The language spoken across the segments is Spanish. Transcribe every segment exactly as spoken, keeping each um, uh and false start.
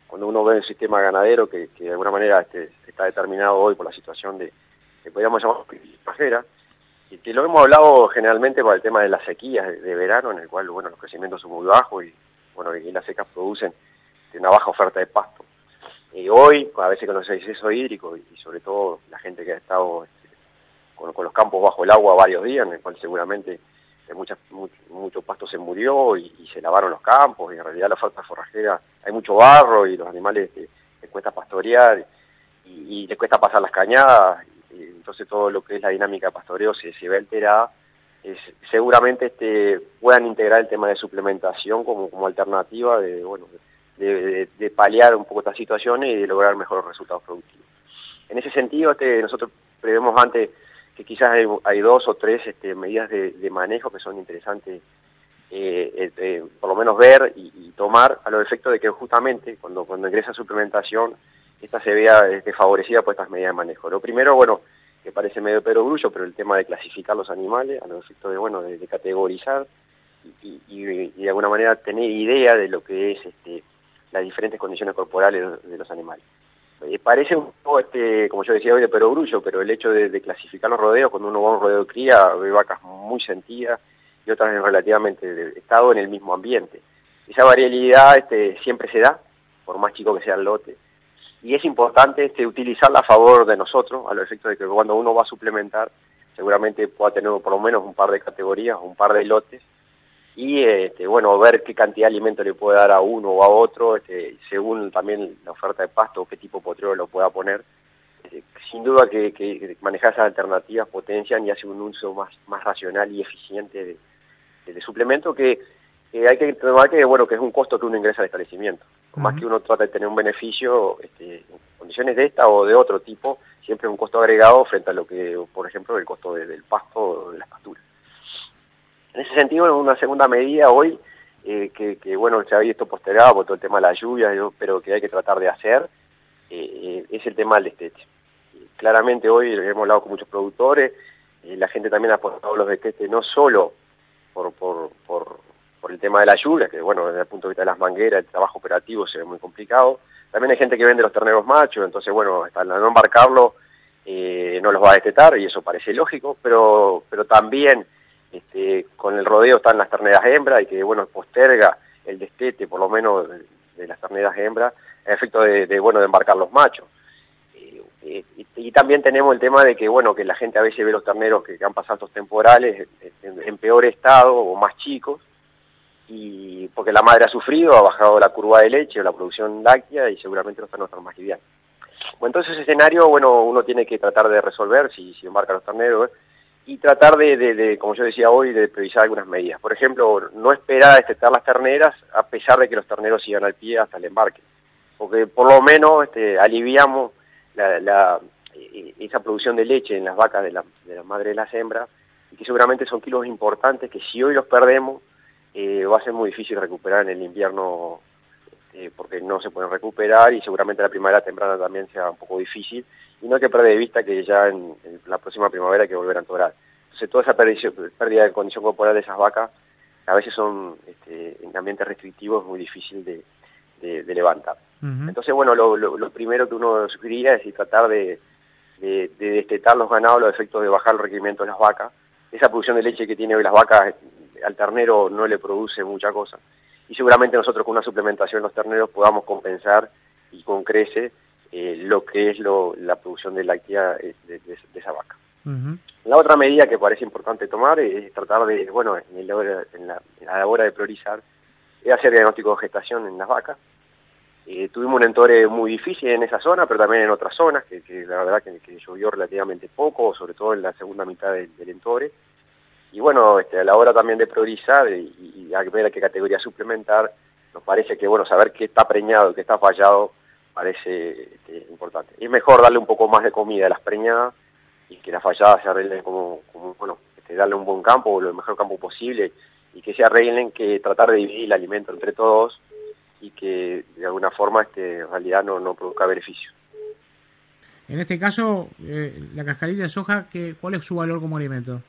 cuando uno ve el sistema ganadero que, que de alguna manera este, está determinado hoy por la situación de, que podríamos llamar pasajera, y que lo hemos hablado generalmente por el tema de las sequías de, de verano, en el cual, bueno, los crecimientos son muy bajos y, bueno, y las secas producen una baja oferta de pasto. Y hoy, a veces con los excesos hídricos y sobre todo la gente que ha estado este, con, con los campos bajo el agua varios días, en el cual seguramente muchas, mucho, mucho pasto se murió y, y se lavaron los campos, y en realidad la oferta forrajera, hay mucho barro y los animales este, les cuesta pastorear y, y les cuesta pasar las cañadas, y, y entonces todo lo que es la dinámica de pastoreo se, se ve alterada. Es, seguramente este, puedan integrar el tema de suplementación como, como alternativa de, bueno, de, de, de paliar un poco estas situaciones y de lograr mejores resultados productivos. En ese sentido, este, nosotros prevemos antes que quizás hay, hay dos o tres este, medidas de, de manejo que son interesantes, eh, eh, eh, por lo menos ver y, y tomar a los efectos de que justamente cuando, cuando ingresa suplementación, esta se vea este, favorecida por estas medidas de manejo. Lo primero, bueno, que parece medio perogrullo, pero el tema de clasificar los animales a los efectos de, bueno, de, de categorizar y, y, y de alguna manera tener idea de lo que es este, las diferentes condiciones corporales de, de los animales. Eh, parece un poco, este, como yo decía hoy, de perogrullo, pero el hecho de, de clasificar los rodeos, cuando uno va a un rodeo de cría, ve vacas muy sentidas y otras en relativamente de estado en el mismo ambiente. Esa variabilidad este, siempre se da, por más chico que sea el lote, y es importante este, utilizarla a favor de nosotros, a los efectos de que cuando uno va a suplementar, seguramente pueda tener por lo menos un par de categorías, un par de lotes, y este, bueno, ver qué cantidad de alimento le puede dar a uno o a otro, este, según también la oferta de pasto o qué tipo de potrero lo pueda poner. Este, sin duda que, que manejar esas alternativas potencian y hacen un uso más, más racional y eficiente de, de, de suplemento que, que hay que tomar que, bueno, que es un costo que uno ingresa al establecimiento. Por más que uno trata de tener un beneficio, este, en condiciones de esta o de otro tipo, siempre es un costo agregado frente a lo que, por ejemplo, el costo de, del pasto o de las pasturas. En ese sentido, una segunda medida hoy, eh, que, que bueno, se ha visto postergado por todo el tema de la lluvia, yo, pero que hay que tratar de hacer, eh, es el tema del destete. Eh, claramente hoy hemos hablado con muchos productores, eh, la gente también ha apostado los destetes no solo por, por, por, por el tema de la lluvia, que bueno, desde el punto de vista de las mangueras, el trabajo operativo se ve muy complicado. También hay gente que vende los terneros machos, entonces bueno, hasta no embarcarlo, eh, no los va a destetar, y eso parece lógico, pero, pero también Este, con el rodeo están las terneras hembras y que, bueno, posterga el destete, por lo menos de, de las terneras hembras, a efecto de, de, bueno, de embarcar los machos. Eh, eh, y, y también tenemos el tema de que, bueno, que la gente a veces ve los terneros que, que han pasado estos temporales en, en peor estado o más chicos, y porque la madre ha sufrido, ha bajado la curva de leche o la producción láctea y seguramente los terneros están más livianos. Bueno, entonces ese escenario, bueno, uno tiene que tratar de resolver si, si embarca los terneros, ¿eh? Y tratar de, de, de, como yo decía hoy, de priorizar algunas medidas. Por ejemplo, no esperar a destetar las terneras a pesar de que los terneros sigan al pie hasta el embarque, porque por lo menos este, aliviamos la, la, esa producción de leche en las vacas de la, de la madre de las hembras, y que seguramente son kilos importantes que si hoy los perdemos, eh, va a ser muy difícil recuperar en el invierno, este, porque no se pueden recuperar, y seguramente la primavera temprana también sea un poco difícil. Y no hay que perder de vista que ya en, en la próxima primavera hay que volver a entorar. Entonces toda esa pérdida, pérdida de condición corporal de esas vacas a veces son, este, en ambientes restrictivos, muy difícil de, de, de levantar. Uh-huh. Entonces, bueno, lo, lo, lo primero que uno sugeriría es tratar de, de, de destetar los ganados, los efectos de bajar el requerimiento de las vacas. Esa producción de leche que tienen hoy las vacas, al ternero no le produce mucha cosa. Y seguramente nosotros con una suplementación de los terneros podamos compensar y con crece Eh, lo que es lo, la producción de láctea de, de, de esa vaca. Uh-huh. La otra medida que parece importante tomar es tratar de, bueno, en, el hora, en, la, en la hora de priorizar, es hacer diagnóstico de gestación en las vacas. Eh, tuvimos un entore muy difícil en esa zona, pero también en otras zonas, que, que la verdad que, que llovió relativamente poco, sobre todo en la segunda mitad del, del entore. Y bueno, este, a la hora también de priorizar y, y a ver a qué categoría suplementar, nos parece que, bueno, saber qué está preñado y qué está fallado, parece este, importante. Es mejor darle un poco más de comida a las preñadas y que las falladas se arreglen como, como bueno, este, darle un buen campo o el mejor campo posible y que se arreglen, que tratar de dividir el alimento entre todos y que de alguna forma este, en realidad no, no produzca beneficio. En este caso, eh, la cascarilla de soja, ¿qué, ¿cuál es su valor como alimento?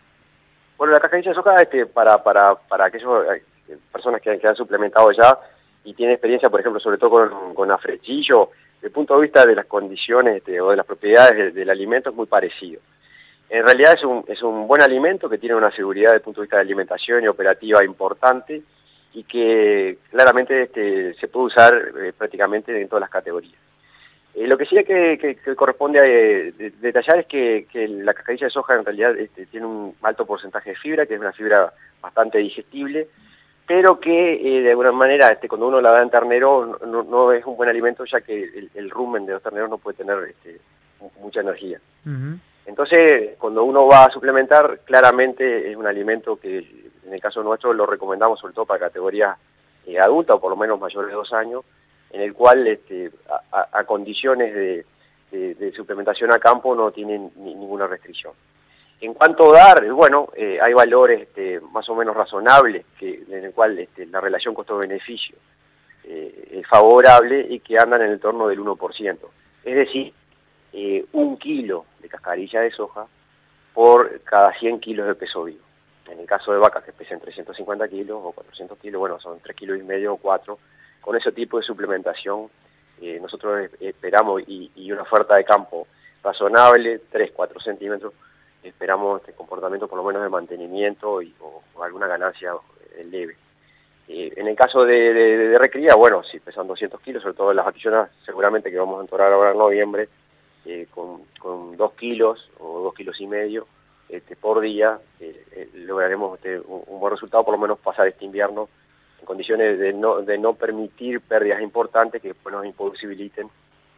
Bueno, la cascarilla de soja, este, para, para, para aquellas eh, personas que, que han suplementado ya, y tiene experiencia, por ejemplo, sobre todo con, con afrechillo, desde el punto de vista de las condiciones este, o de las propiedades de, del alimento es muy parecido. En realidad es un, es un buen alimento que tiene una seguridad desde el punto de vista de alimentación y operativa importante y que claramente este, se puede usar eh, prácticamente en todas las categorías. Eh, lo que sí hay que, que, que corresponde a, eh, de, detallar es que, que la cascarilla de soja en realidad este, tiene un alto porcentaje de fibra, que es una fibra bastante digestible, pero que eh, de alguna manera este, cuando uno la da en ternero no, no es un buen alimento, ya que el, el rumen de los terneros no puede tener este, mucha energía. Uh-huh. Entonces, cuando uno va a suplementar, claramente es un alimento que en el caso nuestro lo recomendamos sobre todo para categorías eh, adultas o por lo menos mayores de dos años, en el cual este, a, a condiciones de, de, de suplementación a campo no tienen ni, ninguna restricción. En cuanto a dar, bueno, eh, hay valores este, más o menos razonables que, en el cual este, la relación costo-beneficio eh, es favorable y que andan en el torno del uno por ciento. Es decir, eh, un kilo de cascarilla de soja por cada cien kilos de peso vivo. En el caso de vacas que pesen trescientos cincuenta kilos o cuatrocientos kilos, bueno, son tres kilos y medio o cuatro. Con ese tipo de suplementación eh, nosotros esperamos y, y una oferta de campo razonable, tres, cuatro centímetros, esperamos este comportamiento por lo menos de mantenimiento y, o, o alguna ganancia eh, leve. Eh, en el caso de, de, de recría, bueno, si pesan doscientos kilos, sobre todo en las vaquillonas, seguramente que vamos a entorar ahora en noviembre, eh, con, con dos kilos o dos kilos y medio este, por día, eh, eh, lograremos este, un, un buen resultado, por lo menos pasar este invierno en condiciones de no, de no permitir pérdidas importantes que después nos imposibiliten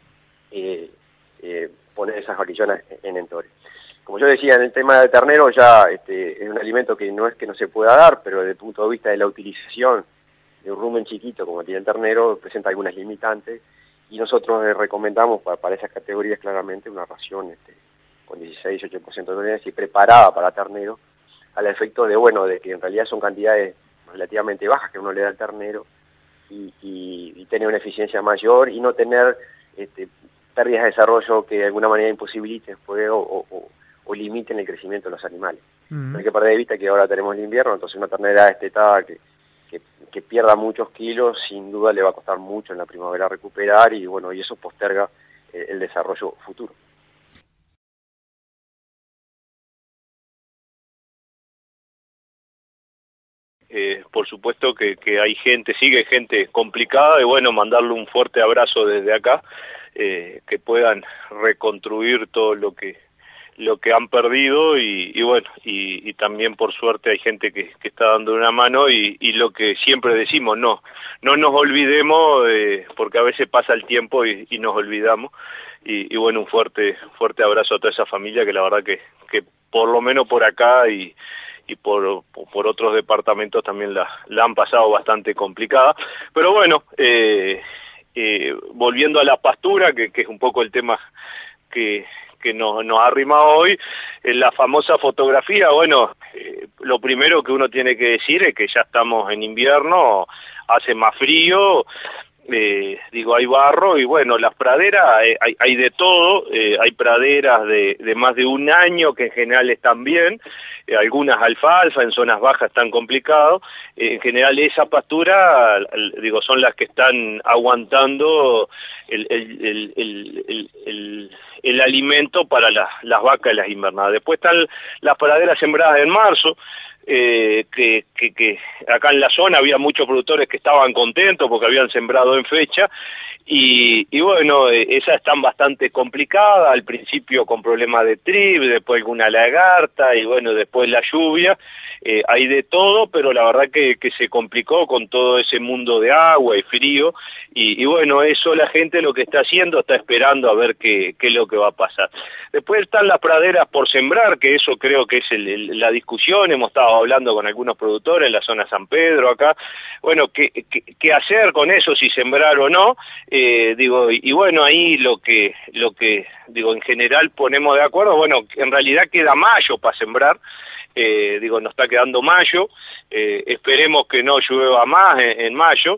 eh, eh, poner esas vaquillonas en entore. Como yo decía, en el tema del ternero ya este, es un alimento que no es que no se pueda dar, pero desde el punto de vista de la utilización de un rumen chiquito como tiene el ternero, presenta algunas limitantes, y nosotros eh, recomendamos para, para esas categorías claramente una ración este, con dieciséis a dieciocho por ciento de proteínas y preparada para ternero, al efecto de, bueno, de que en realidad son cantidades relativamente bajas que uno le da al ternero y, y, y tener una eficiencia mayor y no tener este, pérdidas de desarrollo que de alguna manera imposibiliten después o, o, o limiten el crecimiento de los animales. Uh-huh. No hay que perder de vista que ahora tenemos el invierno, entonces una ternera destetada que, que, que pierda muchos kilos, sin duda le va a costar mucho en la primavera recuperar y bueno, y eso posterga eh, el desarrollo futuro. Eh, por supuesto que, que hay gente, sigue gente complicada y bueno, mandarle un fuerte abrazo desde acá, eh, que puedan reconstruir todo lo que lo que han perdido y, y bueno, y, y también por suerte hay gente que, que está dando una mano y, y lo que siempre decimos, no, no nos olvidemos, eh, porque a veces pasa el tiempo y, y nos olvidamos y, y bueno, un fuerte fuerte abrazo a toda esa familia que la verdad que, que por lo menos por acá y y por, por otros departamentos también la, la han pasado bastante complicada, pero bueno, eh, eh, volviendo a la pastura, que, que es un poco el tema que, que nos, nos ha arrimado hoy, en la famosa fotografía, bueno, eh, lo primero que uno tiene que decir es que ya estamos en invierno, hace más frío, Eh, digo, hay barro y bueno, las praderas, eh, hay, hay de todo, eh, hay praderas de, de más de un año que en general están bien, eh, algunas alfalfa, en zonas bajas están complicados, eh, en general esa pastura, digo, son las que están aguantando el, el, el, el, el, el, el alimento para las, las vacas y las invernadas. Después están las praderas sembradas en marzo, Eh, que, que, que acá en la zona había muchos productores que estaban contentos porque habían sembrado en fecha y, y bueno, eh, esas están bastante complicadas, al principio con problemas de trip, después alguna lagarta y bueno, después la lluvia, eh, hay de todo, pero la verdad que, que se complicó con todo ese mundo de agua y frío y, y bueno, eso la gente lo que está haciendo, está esperando a ver qué, qué es lo que va a pasar. Después están las praderas por sembrar, que eso creo que es el, el, la discusión, hemos estado hablando con algunos productores en la zona San Pedro acá, bueno, qué, qué, qué hacer con eso, si sembrar o no, eh, digo, y, y bueno, ahí lo que, lo que, digo, en general ponemos de acuerdo, bueno, en realidad queda mayo para sembrar, eh, digo, nos está quedando mayo, eh, esperemos que no llueva más en, en mayo,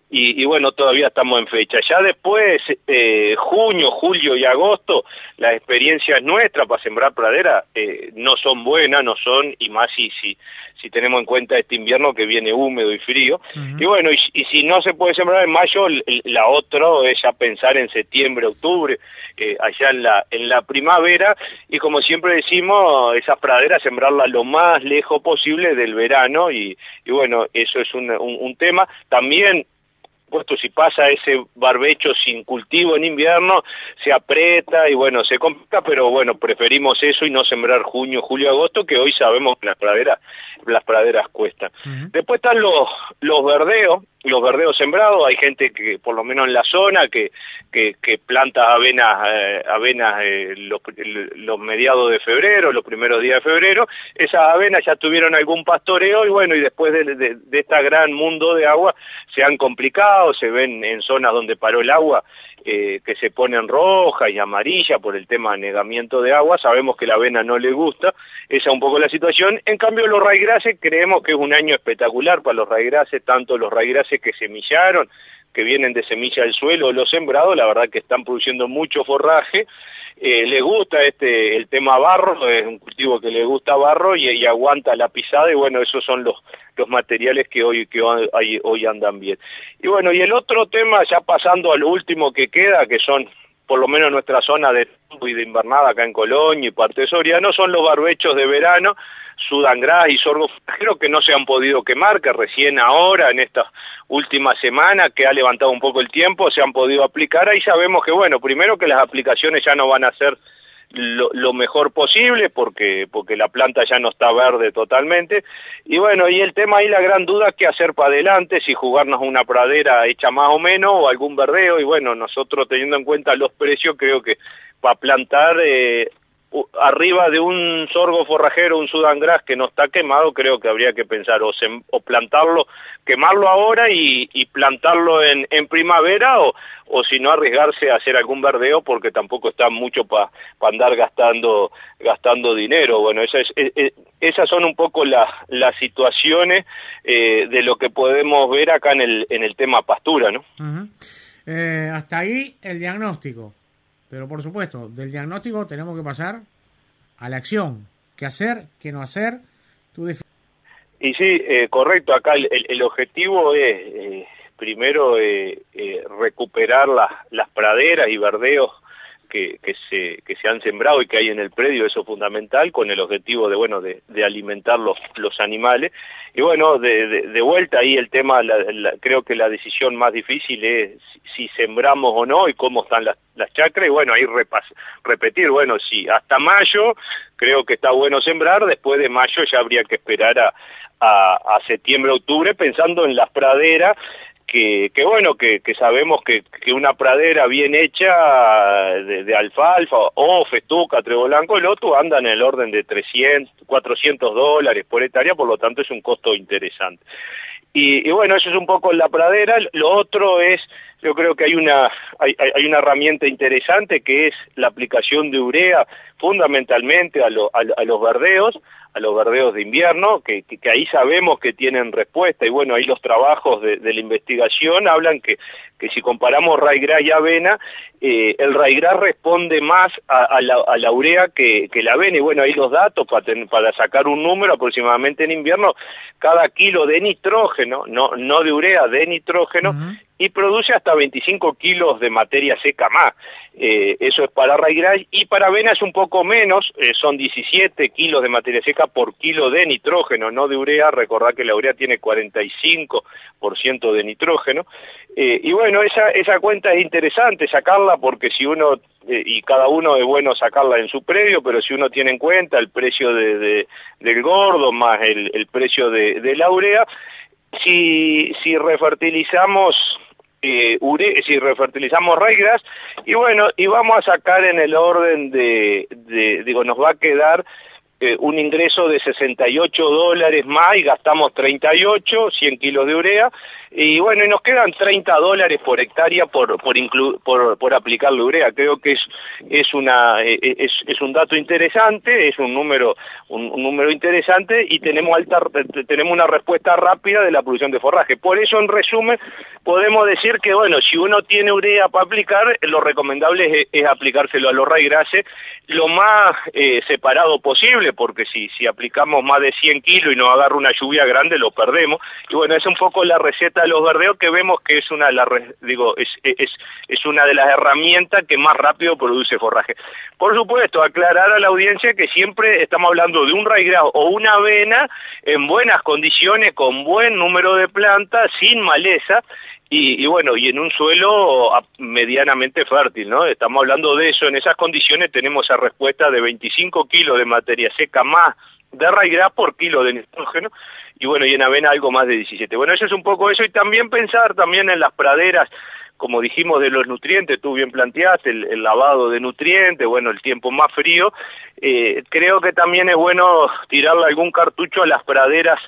Y, y bueno, todavía estamos en fecha. Ya después, eh, junio, julio y agosto, las experiencias nuestras para sembrar pradera eh, no son buenas, no son, y más si, si, si tenemos en cuenta este invierno que viene húmedo y frío. Uh-huh. Y bueno, y, y si no se puede sembrar en mayo, la otra es ya pensar en septiembre, octubre, eh, allá en la, en la primavera, y como siempre decimos, esas praderas sembrarlas lo más lejos posible del verano, y, y bueno, eso es un, un, un tema. También, puesto si pasa ese barbecho sin cultivo en invierno, se aprieta y bueno, se complica, pero bueno, preferimos eso y no sembrar junio, julio, agosto, que hoy sabemos que las praderas, las praderas cuestan. Uh-huh. Después están los, los verdeos, los verdeos sembrados. Hay gente que, por lo menos en la zona, que, que, que planta avenas, eh, avenas eh, los, los mediados de febrero, los primeros días de febrero. Esas avenas ya tuvieron algún pastoreo y bueno, y después de, de, de este gran mundo de agua se han complicado, se ven en zonas donde paró el agua eh, que se ponen roja y amarilla por el tema de anegamiento de agua. Sabemos que la avena no le gusta, esa es un poco la situación. En cambio, los raigrases, creemos que es un año espectacular para los raigrases, tanto los raigrases que semillaron, que vienen de semilla del suelo, los sembrados, la verdad que están produciendo mucho forraje. Eh, le gusta este el tema barro, es un cultivo que le gusta barro y, y aguanta la pisada, y bueno, esos son los los materiales que hoy que hoy, hoy andan bien. Y bueno, y el otro tema, ya pasando a lo último que queda, que son por lo menos nuestra zona de y de invernada acá en Colonia y parte de Soriano, son los barbechos de verano, sudangras y sorgo forrajero, que no se han podido quemar, que recién ahora, en esta última semana, que ha levantado un poco el tiempo, se han podido aplicar. Ahí sabemos que, bueno, primero que las aplicaciones ya no van a ser lo, lo mejor posible, porque porque la planta ya no está verde totalmente, y bueno, y el tema ahí, la gran duda, qué hacer para adelante, si jugarnos una pradera hecha más o menos, o algún verdeo, y bueno, nosotros teniendo en cuenta los precios, creo que para plantar eh, arriba de un sorgo forrajero, un sudangras que no está quemado, creo que habría que pensar o, sem, o plantarlo, quemarlo ahora y, y plantarlo en, en primavera, o, o si no arriesgarse a hacer algún verdeo, porque tampoco está mucho para pa andar gastando gastando dinero. Bueno, esa es, es, esas son un poco la, las situaciones eh, de lo que podemos ver acá en el, en el tema pastura, ¿no? Uh-huh. eh, hasta ahí el diagnóstico. Pero por supuesto, del diagnóstico tenemos que pasar a la acción. ¿Qué hacer? ¿Qué no hacer? Tú defin- y sí, eh, correcto. Acá el, el, el objetivo es, eh, primero, eh, eh, recuperar las, las praderas y verdeos que, que, se, que se han sembrado y que hay en el predio, eso es fundamental, con el objetivo de, bueno, de, de alimentar los, los animales. Y bueno, de, de, de vuelta ahí el tema, la, la, creo que la decisión más difícil es si, si sembramos o no y cómo están las, las chacras, y bueno, ahí repas, repetir, bueno, sí, hasta mayo creo que está bueno sembrar, después de mayo ya habría que esperar a, a, a septiembre, octubre, pensando en las praderas, que, que bueno, que, que sabemos que, que una pradera bien hecha de, de alfalfa o festuca, trego blanco, el otro anda en el orden de trescientos, cuatrocientos dólares por hectárea, por lo tanto es un costo interesante. Y, y bueno, eso es un poco la pradera. Lo otro es, yo creo que hay una hay, hay una herramienta interesante, que es la aplicación de urea, fundamentalmente a, lo, a, a los verdeos, a los verdeos de invierno, que, que, que ahí sabemos que tienen respuesta, y bueno, ahí los trabajos de, de la investigación hablan que, que si comparamos raigrás y avena, eh, el raigrás responde más a, a, la, a la urea que, que la avena, y bueno, ahí los datos para, ten, para sacar un número, aproximadamente en invierno, cada kilo de nitrógeno, no, no de urea, de nitrógeno, uh-huh. y produce hasta veinticinco kilos de materia seca más. Eh, eso es para raigrás, y para avena es un poco menos, eh, son diecisiete kilos de materia seca por kilo de nitrógeno, no de urea. Recordad que la urea tiene cuarenta y cinco por ciento de nitrógeno. Eh, y bueno, esa, esa cuenta es interesante sacarla, porque si uno, eh, y cada uno es bueno sacarla en su predio, pero si uno tiene en cuenta el precio de, de, del gordo más el, el precio de, de la urea, si, si refertilizamos eh, ure, si refertilizamos raigrás, y bueno, y vamos a sacar en el orden de, de digo, nos va a quedar eh, un ingreso de sesenta y ocho dólares más y gastamos treinta y ocho, cien kilos de urea, y bueno, y nos quedan treinta dólares por hectárea por por, inclu por, por aplicarle urea. Creo que es es una es, es un dato interesante, es un número un, un número interesante, y tenemos alta tenemos una respuesta rápida de la producción de forraje. Por eso, en resumen, podemos decir que, bueno, si uno tiene urea para aplicar, lo recomendable es, es aplicárselo a los raigrases lo más eh, separado posible, porque si si aplicamos más de cien kilos y nos agarra una lluvia grande, lo perdemos. Y bueno, es un poco la receta de los verdeos, que vemos que es una de las digo es es es una de las herramientas que más rápido produce forraje. Por supuesto, aclarar a la audiencia que siempre estamos hablando de un raigras o una avena en buenas condiciones, con buen número de plantas, sin maleza. Y, y bueno, y en un suelo medianamente fértil, ¿no? Estamos hablando de eso. En esas condiciones tenemos esa respuesta de veinticinco kilos de materia seca más de raigras por kilo de nitrógeno, y bueno, y en avena algo más de diecisiete. Bueno, eso es un poco eso, y también pensar también en las praderas, como dijimos, de los nutrientes. Tú bien planteaste el, el lavado de nutrientes, bueno, el tiempo más frío. Eh, creo que también es bueno tirarle algún cartucho a las praderas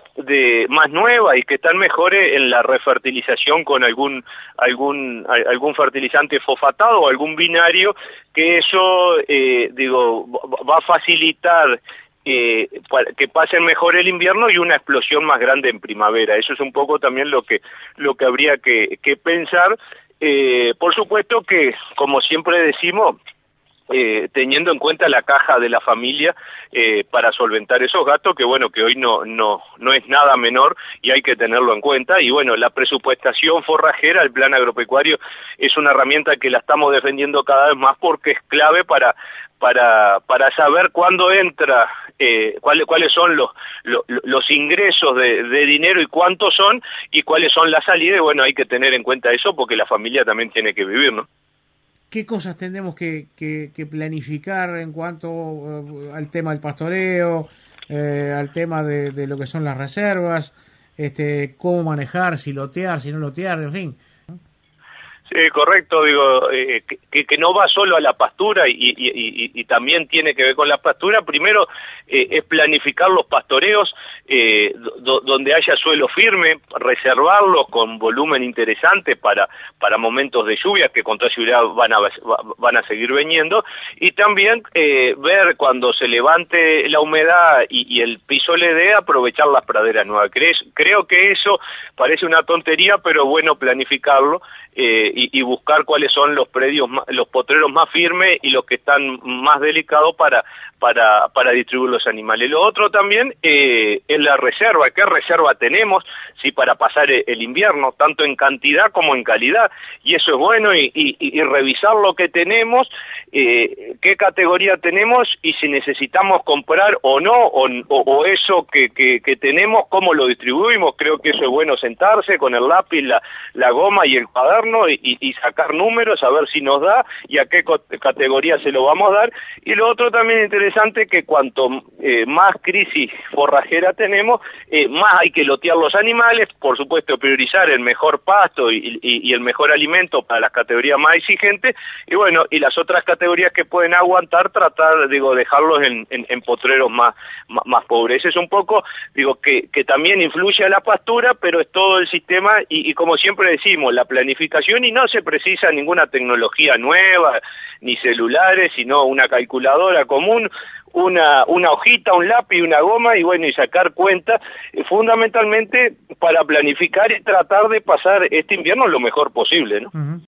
de más nuevas y que están mejores en la refertilización con algún algún algún fertilizante fosfatado o algún binario, que eso eh, digo va a facilitar eh, que pasen mejor el invierno y una explosión más grande en primavera. Eso es un poco también lo que lo que habría que, que pensar. Eh, por supuesto que, como siempre decimos, Eh, teniendo en cuenta la caja de la familia eh, para solventar esos gastos, que bueno, que hoy no no no es nada menor y hay que tenerlo en cuenta. Y bueno, la presupuestación forrajera, el plan agropecuario, es una herramienta que la estamos defendiendo cada vez más, porque es clave para para para saber cuándo entra, eh, cuáles cuáles son los los, los ingresos de, de dinero y cuántos son, y cuáles son las salidas. Y bueno, hay que tener en cuenta eso, porque la familia también tiene que vivir, ¿no? ¿Qué cosas tendremos que, que, que planificar en cuanto uh, al tema del pastoreo, eh, al tema de, de lo que son las reservas, este, cómo manejar, si lotear, si no lotear, en fin? Sí, correcto, digo, eh, que, que no va solo a la pastura y, y, y, y también tiene que ver con la pastura. Primero eh, es planificar los pastoreos eh, do, donde haya suelo firme, reservarlos con volumen interesante para para momentos de lluvia, que con toda seguridad van a van a seguir viniendo, y también eh, ver cuando se levante la humedad y, y el piso le dé, aprovechar las praderas nuevas. Creo, creo que eso parece una tontería, pero bueno planificarlo. Eh, y, y buscar cuáles son los predios, los potreros más firmes y los que están más delicados para para para distribuir los animales. Lo otro también eh, es la reserva. ¿Qué reserva tenemos? Sí, para pasar el invierno, tanto en cantidad como en calidad, y eso es bueno, y, y, y revisar lo que tenemos, eh, qué categoría tenemos, y si necesitamos comprar o no, o, o, o eso que, que, que tenemos, cómo lo distribuimos. Creo que eso es bueno, sentarse con el lápiz, la, la goma y el cuaderno, y, y sacar números, a ver si nos da y a qué categoría se lo vamos a dar. Y lo otro también interesante, que cuanto eh, más crisis forrajera tenemos, eh, más hay que lotear los animales. Por supuesto, priorizar el mejor pasto y, y, y el mejor alimento para las categorías más exigentes, y bueno, y las otras categorías que pueden aguantar, tratar, digo, dejarlos en, en, en potreros más, más, más pobres. Ese es un poco, digo, que, que también influye a la pastura, pero es todo el sistema, y, y como siempre decimos, la planificación, y no se precisa ninguna tecnología nueva, ni celulares, sino una calculadora común, una una hojita, un lápiz, una goma, y bueno, y sacar cuenta, eh, fundamentalmente para planificar y tratar de pasar este invierno lo mejor posible, ¿no? Uh-huh.